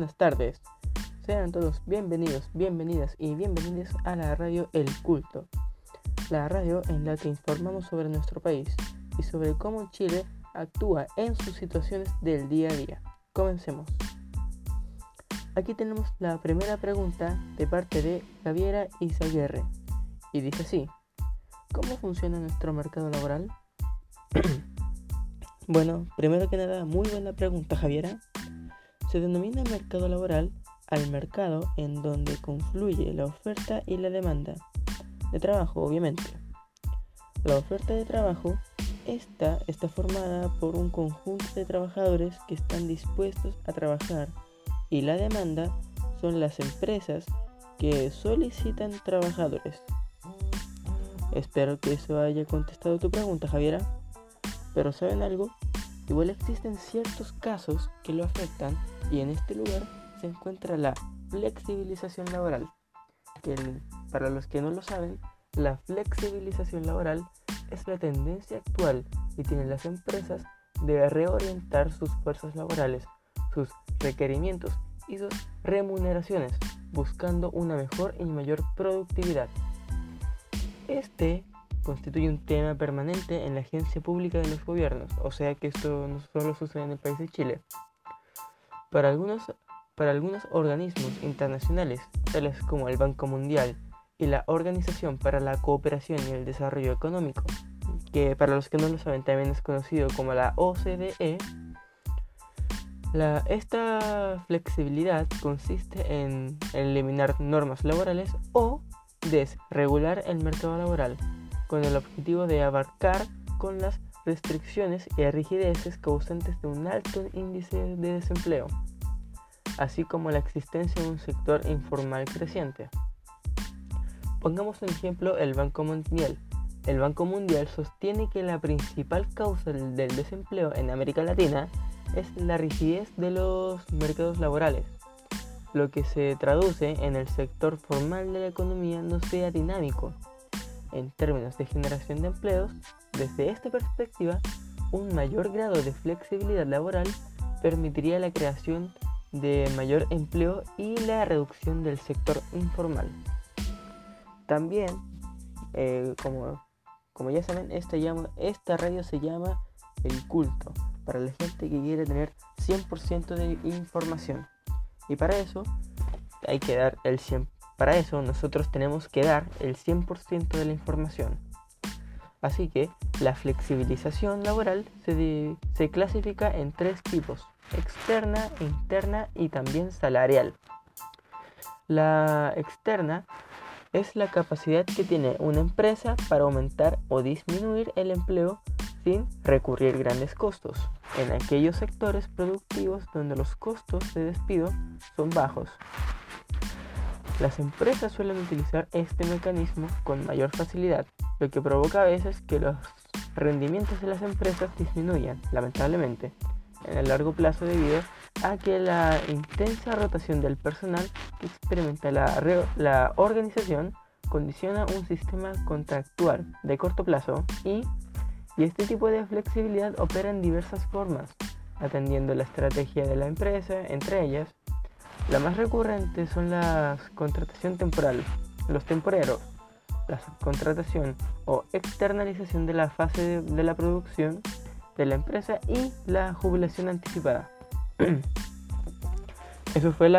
buenas tardes. Sean todos bienvenidos, bienvenidas y bienvenidos a la radio El Culto, la radio en la que informamos sobre nuestro país y sobre cómo Chile actúa en sus situaciones del día a día. Comencemos. Aquí tenemos la primera pregunta de parte de Javiera Izaguirre y dice así: ¿cómo funciona nuestro mercado laboral? Bueno, primero que nada, muy buena pregunta, Javiera. Se denomina mercado laboral al mercado en donde confluye la oferta y la demanda de trabajo, obviamente. La oferta de trabajo está formada por un conjunto de trabajadores que están dispuestos a trabajar, y la demanda son las empresas que solicitan trabajadores. Espero que eso haya contestado tu pregunta, Javiera. Pero ¿saben algo? Igual existen ciertos casos que lo afectan, y en este lugar se encuentra la flexibilización laboral. Para los que no lo saben, la flexibilización laboral es la tendencia actual que tienen las empresas de reorientar sus fuerzas laborales, sus requerimientos y sus remuneraciones, buscando una mejor y mayor productividad. Este constituye un tema permanente en la agencia pública de los gobiernos, o sea que esto no solo sucede en el país de Chile. Para algunos organismos internacionales, tales como el Banco Mundial y la Organización para la Cooperación y el Desarrollo Económico, que para los que no lo saben también es conocido como la OCDE, esta flexibilidad consiste en eliminar normas laborales o desregular el mercado laboral, con el objetivo de abarcar con las restricciones y rigideces causantes de un alto índice de desempleo, así como la existencia de un sector informal creciente. Pongamos un ejemplo el Banco Mundial. El Banco Mundial sostiene que la principal causa del desempleo en América Latina es la rigidez de los mercados laborales, lo que se traduce en el sector formal de la economía no sea dinámico. En términos de generación de empleos, desde esta perspectiva, un mayor grado de flexibilidad laboral permitiría la creación de mayor empleo y la reducción del sector informal. También, como ya saben, esta radio se llama El Culto, para la gente que quiere tener 100% de información. Y para eso hay que dar el 100%. Para eso nosotros tenemos que dar el 100% de la información. Así que la flexibilización laboral se clasifica en 3 tipos: externa, interna y también salarial. La externa es la capacidad que tiene una empresa para aumentar o disminuir el empleo sin recurrir a grandes costos, en aquellos sectores productivos donde los costos de despido son bajos. Las empresas suelen utilizar este mecanismo con mayor facilidad, lo que provoca a veces que los rendimientos de las empresas disminuyan, lamentablemente, en el largo plazo debido a que la intensa rotación del personal que experimenta la organización condiciona un sistema contractual de corto plazo y este tipo de flexibilidad opera en diversas formas, atendiendo la estrategia de la empresa. Entre ellas, la más recurrente son la contratación temporal, los temporeros, la subcontratación o externalización de la fase de la producción de la empresa y la jubilación anticipada. Eso fue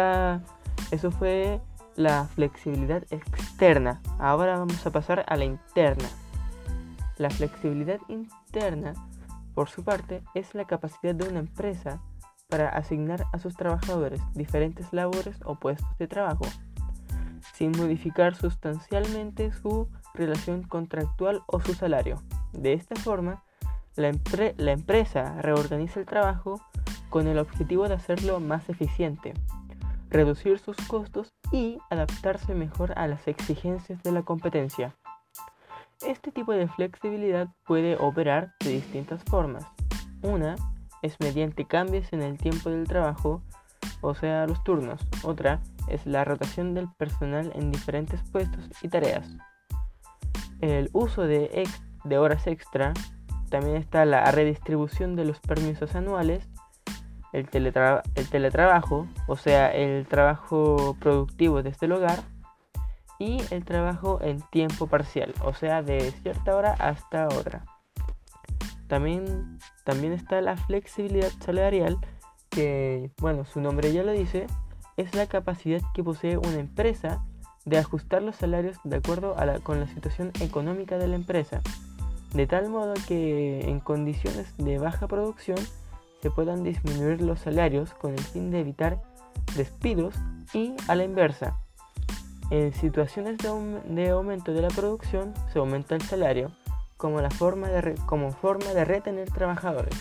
la flexibilidad externa. Ahora vamos a pasar a la interna. La flexibilidad interna, por su parte, es la capacidad de una empresa para asignar a sus trabajadores diferentes labores o puestos de trabajo, sin modificar sustancialmente su relación contractual o su salario. De esta forma, la empresa reorganiza el trabajo con el objetivo de hacerlo más eficiente, reducir sus costos y adaptarse mejor a las exigencias de la competencia. Este tipo de flexibilidad puede operar de distintas formas. Una es mediante cambios en el tiempo del trabajo, o sea, los turnos. Otra es la rotación del personal en diferentes puestos y tareas. El uso de horas extra. También está la redistribución de los permisos anuales, el teletrabajo, o sea, el trabajo productivo desde el hogar, y el trabajo en tiempo parcial, o sea, de cierta hora hasta otra. También está la flexibilidad salarial, que, bueno, su nombre ya lo dice, es la capacidad que posee una empresa de ajustar los salarios de acuerdo con la situación económica de la empresa, de tal modo que en condiciones de baja producción se puedan disminuir los salarios con el fin de evitar despidos, y a la inversa, en situaciones de aumento de la producción se aumenta el salario como forma de retener trabajadores.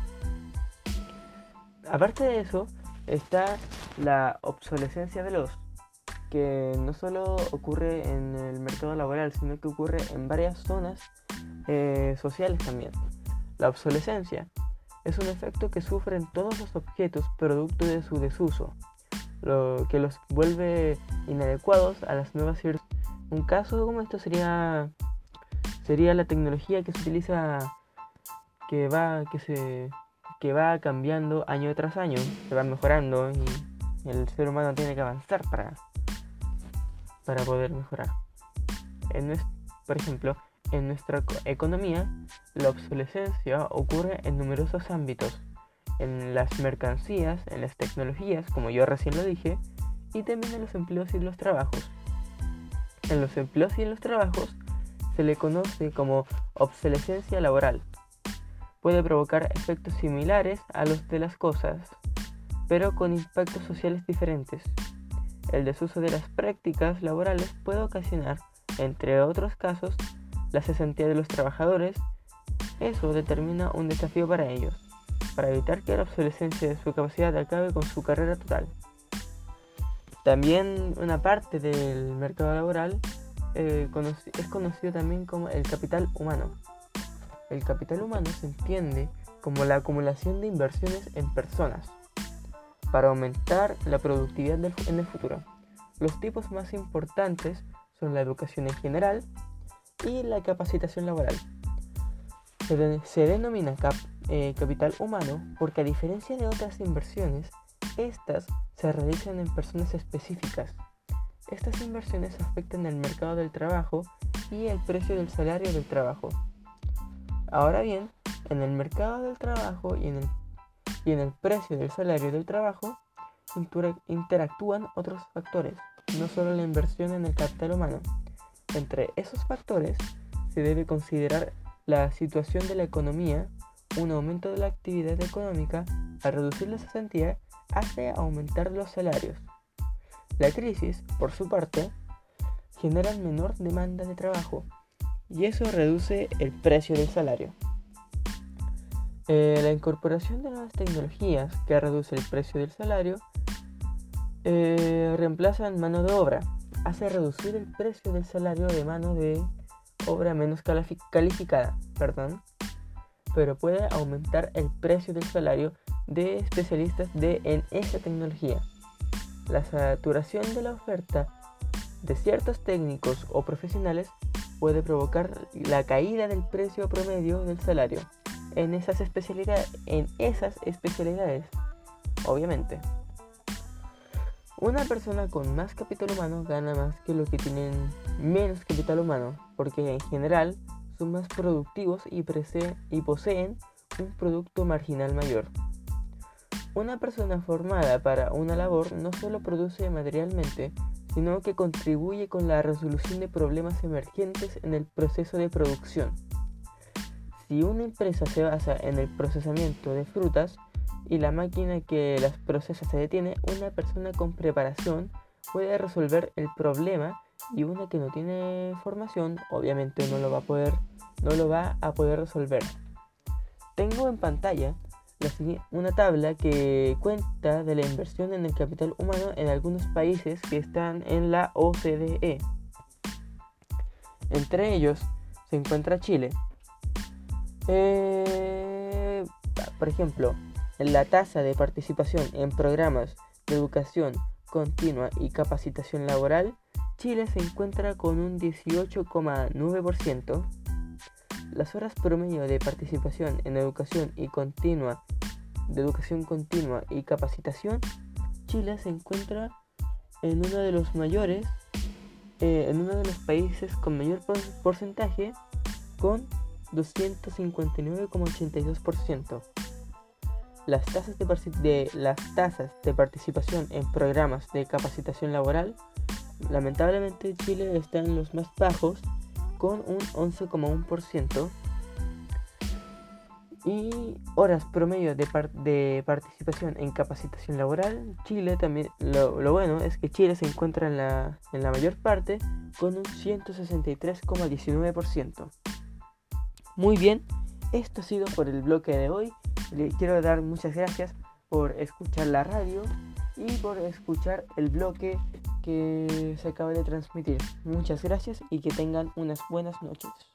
Aparte de eso está la obsolescencia veloz, que no solo ocurre en el mercado laboral, sino que ocurre en varias zonas sociales también. La obsolescencia es un efecto que sufren todos los objetos producto de su desuso, lo que los vuelve inadecuados a las nuevas circunstancias. Un caso como esto sería la tecnología que se utiliza, que va cambiando año tras año, se va mejorando, y el ser humano tiene que avanzar para poder mejorar. Por ejemplo, en nuestra economía, la obsolescencia ocurre en numerosos ámbitos: en las mercancías, en las tecnologías, como yo recién lo dije, y también en los empleos y los trabajos. En los empleos y en los trabajos se le conoce como obsolescencia laboral. Puede provocar efectos similares a los de las cosas, pero con impactos sociales diferentes. El desuso de las prácticas laborales puede ocasionar, entre otros casos, la cesantía de los trabajadores. Eso determina un desafío para ellos, para evitar que la obsolescencia de su capacidad acabe con su carrera total. También una parte del mercado laboral es conocido también como el capital humano. El capital humano se entiende como la acumulación de inversiones en personas para aumentar la productividad en el futuro. Los tipos más importantes son la educación en general y la capacitación laboral. Se denomina capital humano porque, a diferencia de otras inversiones, estas se realizan en personas específicas. Estas inversiones afectan el mercado del trabajo y el precio del salario del trabajo. Ahora bien, en el mercado del trabajo y en el precio del salario del trabajo interactúan otros factores, no solo la inversión en el capital humano. Entre esos factores se debe considerar la situación de la economía. Un aumento de la actividad económica, al reducir la cesantía, hace aumentar los salarios. La crisis, por su parte, genera menor demanda de trabajo, y eso reduce el precio del salario. La incorporación de nuevas tecnologías, que reduce el precio del salario, reemplazan mano de obra, hace reducir el precio del salario de mano de obra menos calificada, pero puede aumentar el precio del salario de especialistas en esa tecnología. La saturación de la oferta de ciertos técnicos o profesionales puede provocar la caída del precio promedio del salario en esas especialidades, obviamente. Una persona con más capital humano gana más que los que tienen menos capital humano, porque en general son más productivos y poseen un producto marginal mayor. Una persona formada para una labor no solo produce materialmente, sino que contribuye con la resolución de problemas emergentes en el proceso de producción. Si una empresa se basa en el procesamiento de frutas y la máquina que las procesa se detiene, una persona con preparación puede resolver el problema, y una que no tiene formación obviamente no lo va a poder resolver. Tengo en pantalla una tabla que cuenta de la inversión en el capital humano en algunos países que están en la OCDE. Entre ellos se encuentra Chile. Por ejemplo, la tasa de participación en programas de educación continua y capacitación laboral, Chile se encuentra con un 18,9%. Las horas promedio de participación en educación y continua de educación continua y capacitación, Chile se encuentra en uno de los mayores, en uno de los países con mayor porcentaje, con 259,82%. Las tasas de participación en programas de capacitación laboral, lamentablemente Chile está en los más bajos, con un 11,1%. Y horas promedio de participación en capacitación laboral, Chile también, lo bueno es que Chile se encuentra en la mayor parte con un 163,19%. Muy bien, esto ha sido por el bloque de hoy. Le quiero dar muchas gracias por escuchar la radio y por escuchar el bloque que se acaba de transmitir. Muchas gracias y que tengan unas buenas noches.